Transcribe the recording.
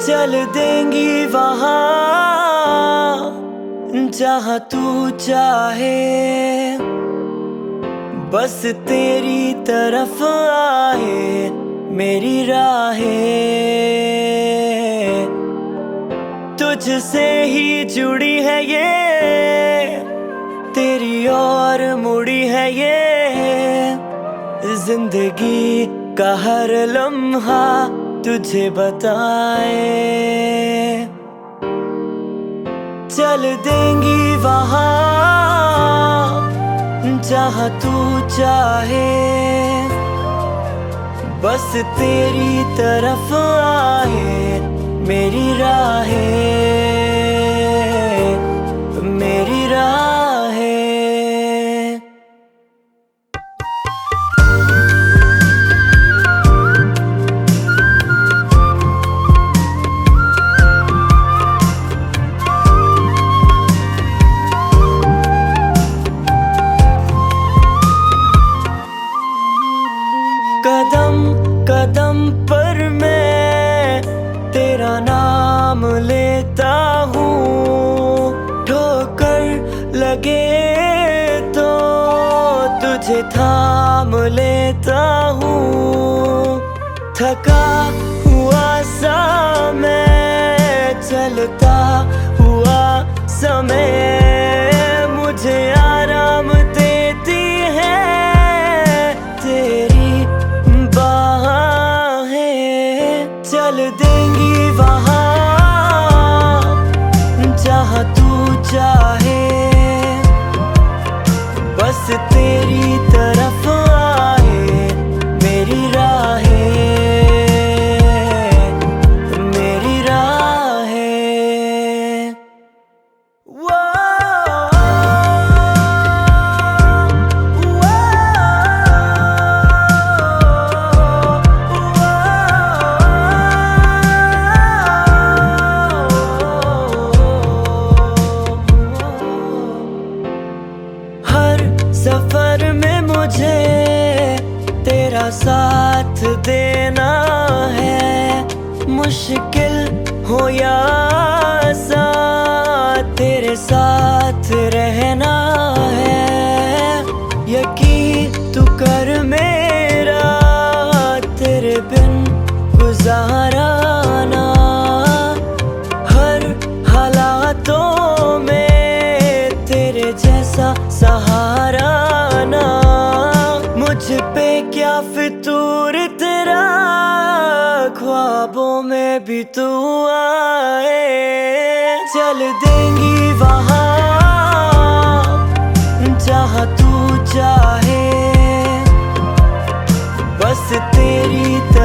चल देंगी वहाँ जहाँ तू चाहे, बस तेरी तरफ आए मेरी राहें। तुझसे ही जुड़ी है ये, तेरी और मुड़ी है ये, जिंदगी का हर लम्हा तुझे बताए। चल देंगी वहाँ जहाँ तू चाहे, बस तेरी तरफ आए मेरी राहें, मेरी राहें। कदम कदम पर मैं तेरा नाम लेता हूँ, ठोकर लगे तो तुझे थाम लेता हूँ। थका हुआ सा मैं चलता हुआ समय, मुझे आराम देती है तेरी चल देंगी वहाँ जहाँ तू चाहे, बस तेरी तरफ आए मेरी राहें, मेरी राहें। सफर में मुझे तेरा साथ देना है, मुश्किल हो या आसान तेरे साथ रहना है। यकीन तू कर मेरा तेरे बिन गुजारा ना, हर हालातों में तेरे जैसा सहारा ना। मुझ पे क्या फितूर तेरा, ख्वाबों में भी तू आए। चल देंगी वहाँ जहाँ तू चाहे, बस तेरी